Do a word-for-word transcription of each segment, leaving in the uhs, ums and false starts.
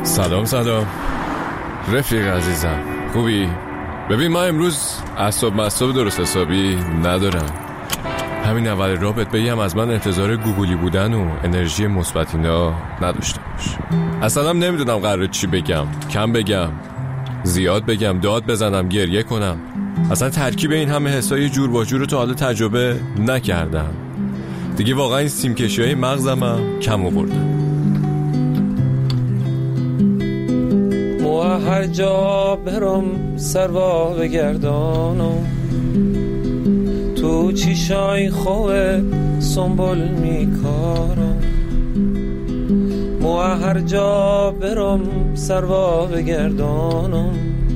سلام سلام رفیق عزیزم، خوبی؟ ببین من امروز اعصاب مصاب درست حسابی ندارم. همین اول راه بهت بگم از من انتظار گوگولی بودن و انرژی مثبت اینا نداشته باش. اصلا هم نمیدونم قراره چی بگم، کم بگم، زیاد بگم، داد بزنم، گریه کنم. اصلا ترکیب این همه حسای جور با جور رو تا حالا تجربه نکردم دیگه. واقعا این سیمکشی های مغزم هم کم آوردن. و هر جا برم سروا بگردانم، تو چیشای خوه سنبول میکارم. و هر جا برم سروا بگردانم،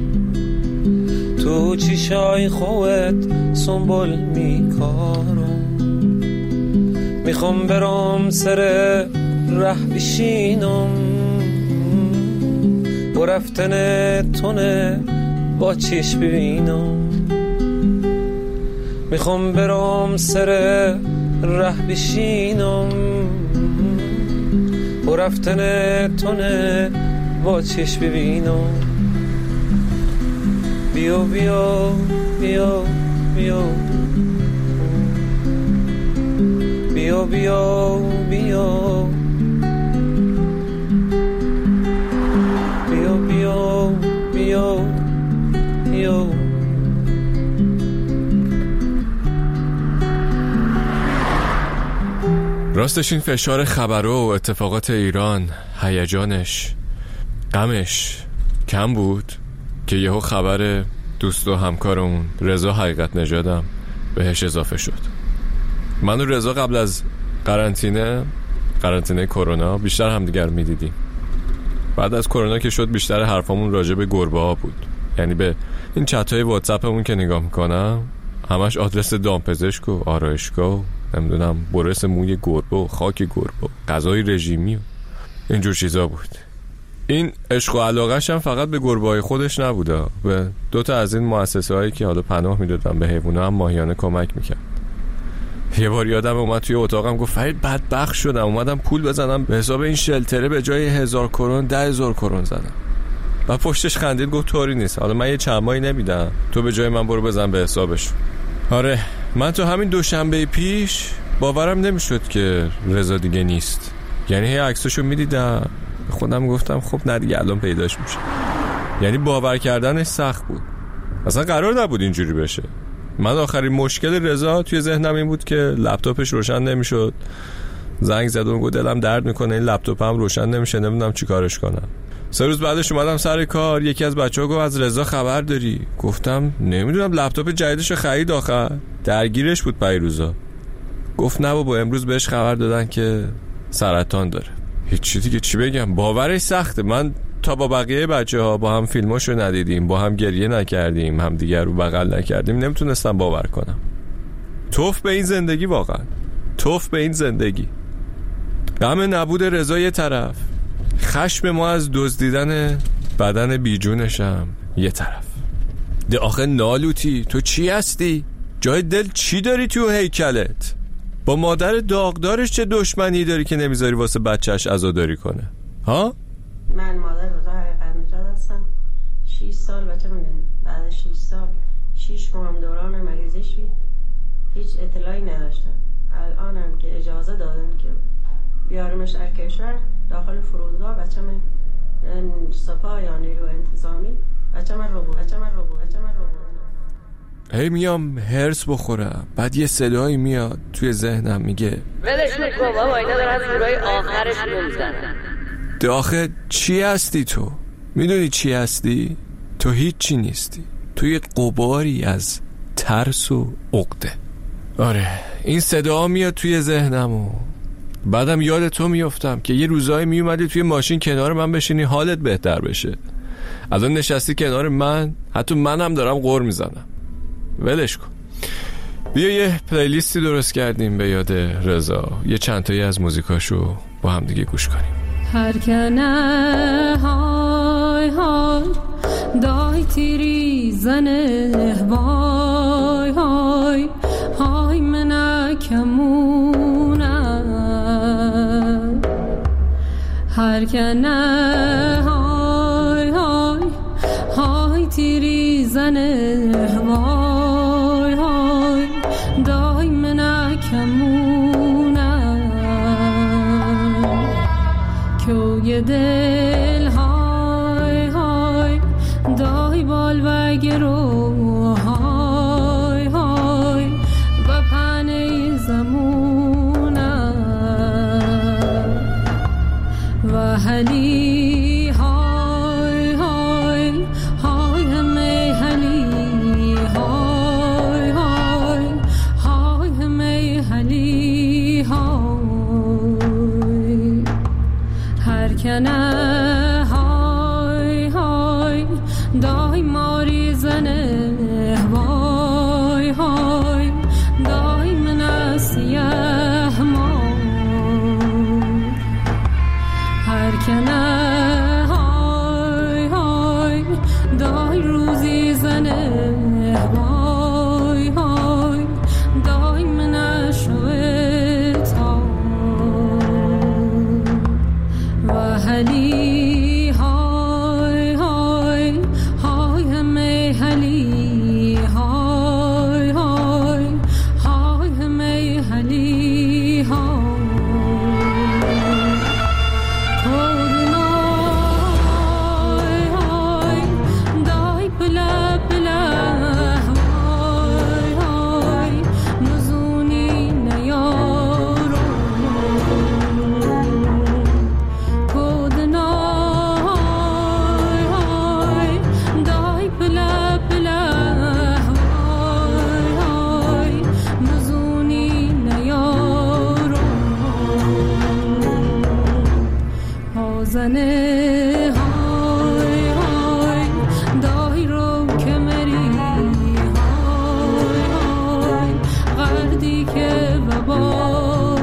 تو چیشای خوت سنبول میکارم. میخوام برم سر ره بشینم، و رفتن تونه با چشم ببینم. میخوام برم سر ره بشینم، و رفتن تونه با چشم ببینم. بیا بیا بیا بیا بیا بیا بیا بیا بیا بیا. راستش این فشار خبرو و اتفاقات ایران، هیجانش، غمش کم بود که یهو خبر دوست و همکارمون رضا حقیقت نژادم بهش اضافه شد. من و رضا قبل از قرنطینه قرنطینه کرونا بیشتر همدیگر میدیدیم. بعد از کرونا که شد بیشتر حرفامون راجع به گربه ها بود. یعنی به این چت‌های واتساپمون که نگاه میکنم همش آدرس دامپزشک و آرایشگاه و نمیدونم برس موی گربه و خاک گربه و غذای رژیمی و اینجور چیزا بود. این عشق و علاقه‌ش هم فقط به گربه‌های خودش نبوده، به دو تا از این مؤسسه‌هایی که حالا پناه میدادن به حیونا هم ماهیانه کمک میکرد. یه بار یادم اومد توی اتاقم گفت فرید بدبخت شدم، اومدم پول بزنم به حساب این شلتره، به جای هزار کرون ده هزار کرون زدم. و پشتش خندید گفت طوری نیست، حالا من یه چند ماهی نمیدم، تو به جای من برو بزن به حسابش. آره من تو همین دوشنبه پیش باورم نمیشد که رضا دیگه نیست. یعنی هی عکساشو میدیدم خودم گفتم خب نه دیگه الان پیداش میشه. یعنی باور کردنش سخت بود، اصلا قرار نبود اینجوری بشه. من آخرین مشکل رضا توی ذهنم این بود که لپتاپش روشن نمیشد. زنگ زدم و گفت دلم درد میکنه این لپتاپم روشن نمیشه، نمیدونم چی کارش کنم. سه روز بعدش اومدم سر کار، یکی از بچه‌ها گفت از رضا خبر داری؟ گفتم نمیدونم، لپتاپ جدیدش خرید آخر، درگیرش بود پیروزا. گفت نه بابا امروز بهش خبر دادن که سرطان داره. هیچ دیگه چی بگم، باورش سخته. من تا با بقیه بچه ها با هم فیلماشو ندیدیم، با هم گریه نکردیم، هم دیگر رو بغل نکردیم، نمیتونستم باور کنم. توف به این زندگی، واقعا توف به این زندگی. غم نبود رضا یه طرف، خشم ما از دزدیدن بدن بیجونشم یه طرف. ده آخه نالوتی تو چی هستی؟ جای دل چی داری تو هیکلت؟ با مادر داغدارش چه دشمنی داری که نمیذاری واسه بچهش عزاداری کنه؟ ها؟ من مادر رضا حقیقت نژاد هستم. شش سال بچه منه. بعد شش سال شش ماه هم دوران مریضیش بود. هیچ اطلاعی نداشتم. الانم که اجازه دادن که بیارمش در کشور داخل فرودگاه، بچه من سپاه یا نیرو انتظامی بچه من رو بود بچه من رو بود بچه من رو بود هی میام هرس بخورم، بعد یه صدایی میاد توی ذهنم میگه ولش کن بابا، اینا دارن زورای آخرش میزنن. آخه چی هستی تو؟ میدونی چی هستی؟ تو هیچی نیستی، تو یه غباری از ترس و عقده. آره این صدا میاد توی ذهنم و بعدم یاد تو میافتم که یه روزایی میومدی توی ماشین کنار من بشینی حالت بهتر بشه. الان نشستی کنار من، حتی منم دارم غر میزنم. ولش کن، بیا یه پلیلیستی درست کردیم به یاد رضا، یه چند تایی از موزیکاشو با هم دیگه گوش کنیم. هر کنه های های دای تیری زنه وای های های منکمونه هر که نه های های های تیری زنه وای های دای من کمونه که دل های های دای بال و گرو های های و پنه زمونه و هلی های های های همه هلی های های های همه هلی های هر کنه های های دای ماری زنه وای های دای من سیاه ما هر کنه های های دای روزی زنه وای های دای من شویتا و هلی های های های همه هلی های های های همه هلی های زنه های های دای رو که مری های های غردی که ببار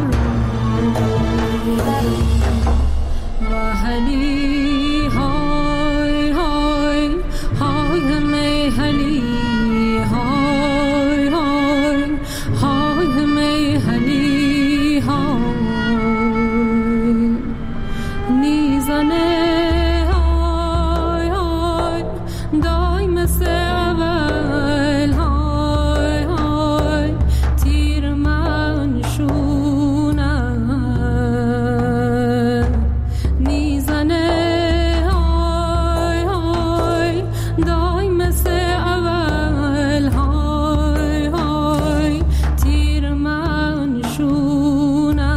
و هلی های های های همه هلی های های های همه هلی های نیزنه های های دای مثل اول های های تیر من شونه نیزنه های های دای مثل اول های های تیر من شونه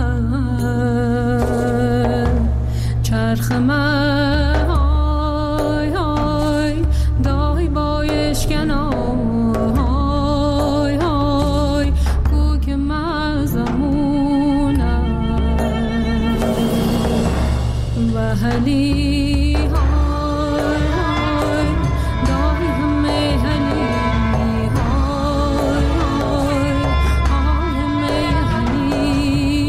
چرخ من های های دای بایش کنا های های کوک مزمونم و هلی های های دای همه هلی های های های همه هلی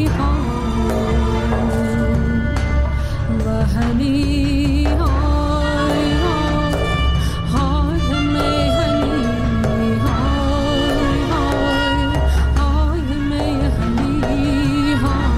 های و هلی های های های همه هلی های های های همه هلی های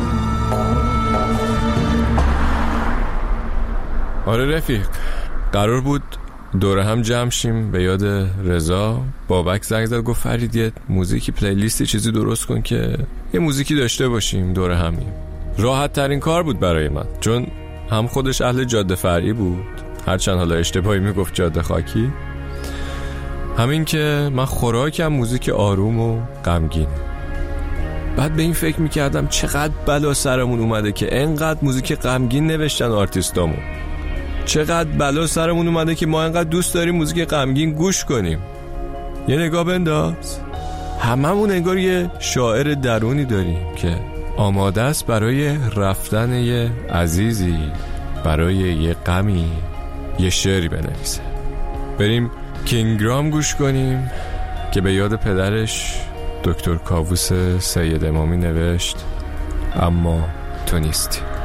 آره رفیق، قرار بود دوره هم جمع شیم به یاد رضا. بابک زنگ زد گفت فرید یه موزیکی پلیلیستی چیزی درست کن که یه موزیکی داشته باشیم دوره همیم. راحت ترین کار بود برای من، چون هم خودش اهل جاده فرعی بود، هرچند حالا اشتباهی میگفت جاده خاکی، همین که من خوراکم موزیک آروم و غمگین. بعد به این فکر میکردم چقدر بلا سرمون اومده که انقدر موزیک غمگین نوشتن آرتیستامون، چقدر بلا سرمون اومده که ما انقدر دوست داریم موزیک غمگین گوش کنیم. یه نگاه بنداز، هممون انگار یه شاعر درونی داریم که آماده است برای رفتن یه عزیزی، برای یه غمی یه شعری بنویسه. بریم کینگرام گوش کنیم که به یاد پدرش دکتر کاووس سید امامی نوشت اما تو نیستی.